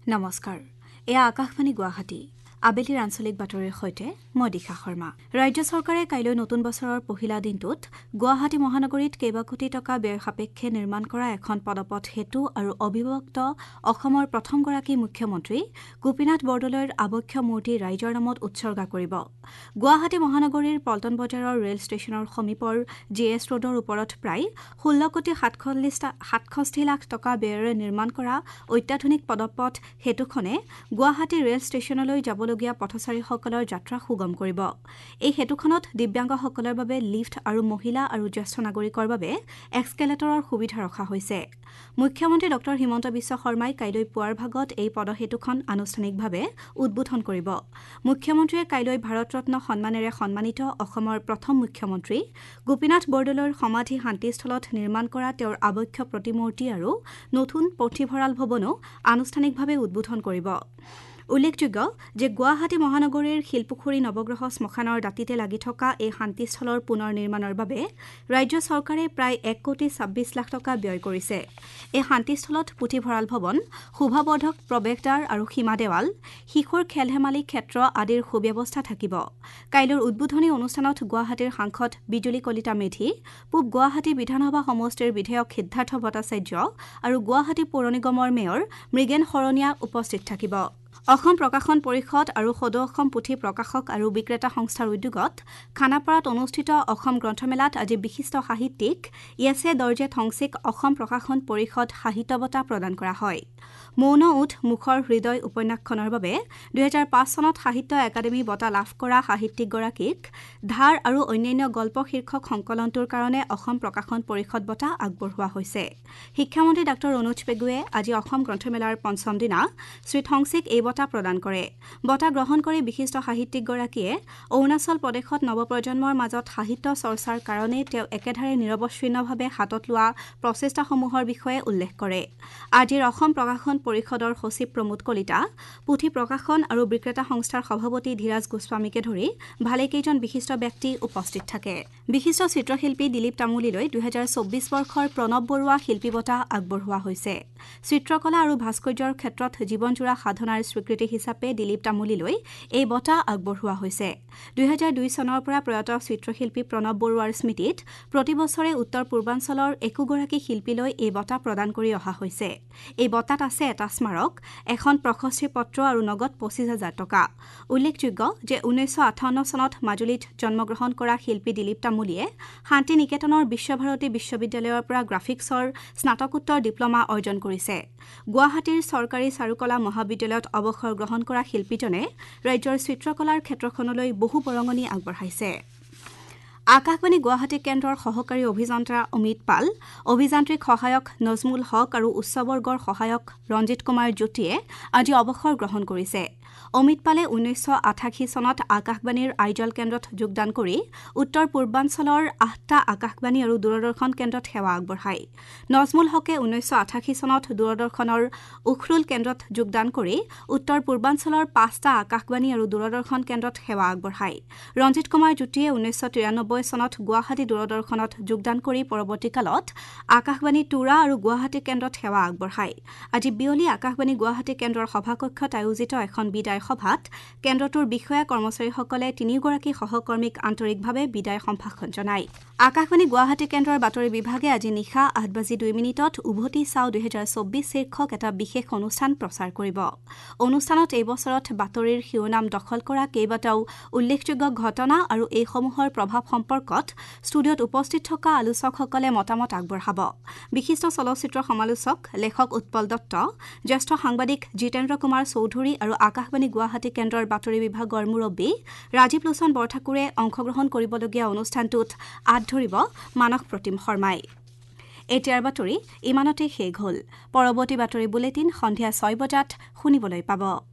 নমস্কাৰ এয়া আকাশবাণী গুৱাহাটী আবেলিৰ আঞ্চলিক বাতৰিৰ সৈতে মই দীক্ষা শৰ্মা ৰাজ্য চৰকাৰে কাইলৈ নতুন বছৰৰ পহিলা দিনটোত গুৱাহাটী মহানগৰীত কেইবা কোটি টকা ব্যয় সাপেক্ষে নিৰ্মাণ কৰা এখন পদপথ হেতু আৰু অবিভক্ত অসমৰ প্ৰথমগৰাকী মুখ্যমন্ত্ৰী গোপীনাথ বৰদলৈৰ আবক্ষ মূৰ্তি ৰাইজৰ নামত উৎসৰ্গা কৰিব গুৱাহাটী মহানগৰীৰ পল্টন বজাৰৰ ৰেল ষ্টেচনৰ সমীপৰ জিএছ ৰোডৰ ওপৰত প্ৰায় 16 কোটি 67 লাখ টকা ব্যয়েৰে নিৰ্মাণ কৰা অত্যাধুনিক পদপথ হেতুখনে গুৱাহাটী ৰেল ষ্টেচনলৈ যাবলগীয়া পথচাৰীসকলৰ যাত্ৰা সুগম কৰিব এই হেতুখনত দিব্যাংগসকলৰ বাবে লিফট আৰু মহিলা আৰু জ্যেষ্ঠ নাগৰিকৰ বাবে এক্সকেলেটৰৰ সুবিধা ৰখা হৈছে মুখ্যমন্ত্ৰী ডক্টৰ হিমন্ত বিশ্ব শৰ্মাই কাইলৈ পুৱাৰ ভাগত এই পদহেতুখন আনুষ্ঠানিকভাৱে উদ্বোধন কৰিব মুখ্যমন্ত্ৰীয়ে কাইলৈ ভাৰত ৰত্ন সন্মানেৰে সন্মানিত অসমৰ প্ৰথম মুখ্যমন্ত্ৰী গোপীনাথ বৰদলৈৰ সমাধি শান্তিস্থলত নিৰ্মাণ কৰা তেওঁৰ আবক্ষ প্ৰতিমূৰ্তি আৰু নতুন পুথিভঁৰাল ভৱনো আনুষ্ঠানিকভাৱে উদ্বোধন কৰিব উল্লেখযোগ্য যে গুৱাহাটী মহানগৰীৰ শিলপুখুৰী নৱগ্ৰহ শ্মশানৰ দাঁতিতে লাগি থকা এই শান্তিস্থলৰ পুনৰ নিৰ্মাণৰ বাবে ৰাজ্য চৰকাৰে প্ৰায় 1 কোটি 26 লাখ টকা ব্যয় কৰিছে এই শান্তিস্থলত পুথিভঁৰাল ভৱন শোভাবৰ্ধক প্ৰৱেশদ্বাৰ আৰু সীমা দেৱাল শিশুৰ খেল-ধেমালি ক্ষেত্ৰ আদিৰ সুব্যৱস্থা থাকিব কাইলৈৰ উদ্বোধনী অনুষ্ঠানত গুৱাহাটীৰ সাংসদ বিজুলী কলিতা মেধি পূব গুৱাহাটী বিধানসভা সমষ্টিৰ বিধায়ক সিদ্ধাৰ্থ ভট্টাচাৰ্য আৰু গুৱাহাটী পৌৰ নিগমৰ মেয়ৰ মৃগেন শৰণীয়া উপস্থিত থাকিব অসম প্ৰকাশন পৰিষদ আৰু সদৌ অসম পুথি প্ৰকাশক আৰু বিক্ৰেতা সংস্থাৰ উদ্যোগত খানাপাৰাত অনুষ্ঠিত অসম গ্ৰন্থমেলাত আজি বিশিষ্ট সাহিত্যিক য়েছে দৰ্জে থংচিক অসম প্ৰকাশন পৰিষদ সাহিত্য বঁটা প্ৰদান কৰা হয় মৌন উঠ মুখৰ হৃদয় উপন্যাসখনৰ বাবে 2005 চনত সাহিত্য একাডেমী বঁটা লাভ কৰা সাহিত্যিকগৰাকীক ধাৰ আৰু অন্যান্য গল্প শীৰ্ষক সংকলনটোৰ কাৰণে অসম প্ৰকাশন পৰিষদ বঁটা আগবঢ়োৱা হৈছে শিক্ষামন্ত্ৰী ডঃ অনুজ পেগুৱে আজি অসম গ্ৰন্থমেলাৰ পঞ্চম দিনা শ্ৰী থংচিক এই বঁটা প্ৰদান কৰে বঁটা গ্ৰহণ কৰি বিশিষ্ট সাহিত্যিকগৰাকীয়ে অৰুণাচল প্ৰদেশত নৱপ্ৰজন্মৰ মাজত সাহিত্য চৰ্চাৰ কাৰণে তেওঁ একেধাৰে নিৰৱচ্ছিন্নভাৱে হাতত লোৱা প্ৰচেষ্টাসমূহৰ বিষয়ে উল্লেখ কৰে আজিৰ অসম প্ৰকাশন পৰিষদৰ সচিব প্ৰমোদ কলিতা পুথি প্ৰকাশন আৰু বিক্ৰেতা সংস্থাৰ সভাপতি ধীৰাজ গোস্বামীকে ধৰি ভালেকেইজন বিশিষ্ট ব্যক্তি উপস্থিত থাকে বিশিষ্ট চিত্ৰশিল্পী দিলীপ তামুলীলৈ 2024 বৰ্ষৰ প্ৰণৱ বৰুৱা শিল্পী বঁটা আগবঢ়োৱা হৈছে চিত্ৰকলা আৰু ভাস্কৰ্যৰ ক্ষেত্ৰত জীৱনজোৰা সাধনাৰ স্বীকৃতি হিচাপে দিলীপ তামুলীলৈ এই বঁটা আগবঢ়োৱা হৈছে 2002 চনৰ পৰা প্ৰয়াত চিত্ৰশিল্পী প্ৰণৱ বৰুৱাৰ স্মৃতিত প্ৰতি বছৰে উত্তৰ পূৰ্বাঞ্চলৰ একোগৰাকী শিল্পীলৈ এই বঁটা প্ৰদান কৰি অহা হৈছে এই বঁটাত আছে এটা স্মাৰক এখন প্ৰশস্তি পত্ৰ আৰু নগদ 25,000 টকা উল্লেখযোগ্য যে 1958 চনত মাজুলীত জন্মগ্ৰহণ কৰা শিল্পী দিলীপ তামুলীয়ে শান্তি নিকেতনৰ বিশ্বভাৰতী বিশ্ববিদ্যালয়ৰ পৰা গ্ৰাফিক্সৰ স্নাতকোত্তৰ ডিপ্ল'মা অৰ্জন কৰিছে গুৱাহাটীৰ চৰকাৰী চাৰুকলা মহাবিদ্যালয়ত অৱসৰ গ্ৰহণ কৰা শিল্পীজনে ৰাজ্যৰ চিত্ৰকলাৰ ক্ষেত্ৰখনলৈ বহু বৰঙণি আগবঢ়াইছে আকাশবাণী গুৱাহাটী কেন্দ্ৰৰ সহকাৰী অভিযন্তা অমিত পাল অভিযান্ত্ৰিক সহায়ক নজমুল হক আৰু উচ্চবৰ্গৰ সহায়ক ৰঞ্জিত কুমাৰ জ্যোতিয়ে আজি অৱসৰ গ্ৰহণ কৰিছে অমিত পালে 1988 চনত আকাশবাণীৰ আইজল কেন্দ্ৰত যোগদান কৰি উত্তৰ পূৰ্বাঞ্চলৰ 8টা আকাশবাণী আৰু দূৰদৰ্শন কেন্দ্ৰত সেৱা আগবঢ়ায় নজমুল হকে 1988 চনত দূৰদৰ্শনৰ উখৰুল কেন্দ্ৰত যোগদান কৰি উত্তৰ পূৰ্বাঞ্চলৰ 5টা আকাশবাণী আৰু দূৰদৰ্শন কেন্দ্ৰত সেৱা আগবঢ়ায় ৰঞ্জিত কুমাৰ জ্যোতিয়ে 1993 চনত গুৱাহাটী দূৰদৰ্শনত যোগদান কৰি পৰৱৰ্তী কালত আকাশবাণী তুৰা আৰু গুৱাহাটী কেন্দ্ৰত সেৱা আগবঢ়ায় আজি বিয়লি আকাশবাণী গুৱাহাটী কেন্দ্ৰৰ সভাকক্ষত আয়োজিত এখন বিদায় সভাত কেন্দ্ৰটোৰ বিষয়া কৰ্মচাৰীসকলে তিনিগৰাকী সহকৰ্মীক আন্তৰিকভাৱে বিদায় সম্ভাষণ জনায় আকাশবাণী গুৱাহাটী কেন্দ্ৰৰ বাতৰি বিভাগে আজি নিশা 8:02 উভতি চাও 2024 শীৰ্ষক এটা বিশেষ অনুষ্ঠান প্ৰচাৰ কৰিব অনুষ্ঠানত এই বছৰত বাতৰিৰ শিৰোনাম দখল কৰা কেইবাটাও উল্লেখযোগ্য ঘটনা আৰু এইসমূহৰ প্ৰভাৱ সম্পৰ্কত ষ্টুডিঅ'ত উপস্থিত থকা আলোচকসকলে মতামত আগবঢ়াব বিশিষ্ট চলচ্চিত্ৰ সমালোচক লেখক উৎপল দত্ত জ্যেষ্ঠ সাংবাদিক জিতেন্দ্ৰ কুমাৰ চৌধুৰী আৰু আকাশবাণী গুৱাহাটী কেন্দ্ৰৰ বাতৰি বিভাগৰ মুৰব্বী ৰাজীৱ লোচন বৰঠাকুৰে অংশগ্ৰহণ কৰিবলগীয়া অনুষ্ঠানটোত আঁত ধৰিব মানস প্ৰতিম শৰ্মাই এতিয়াৰ বাতৰি ইমানতে শেষ হ'ল পৰৱৰ্তী বাতৰি বুলেটিন সন্ধিয়া 6 বজাত শুনিবলৈ পাব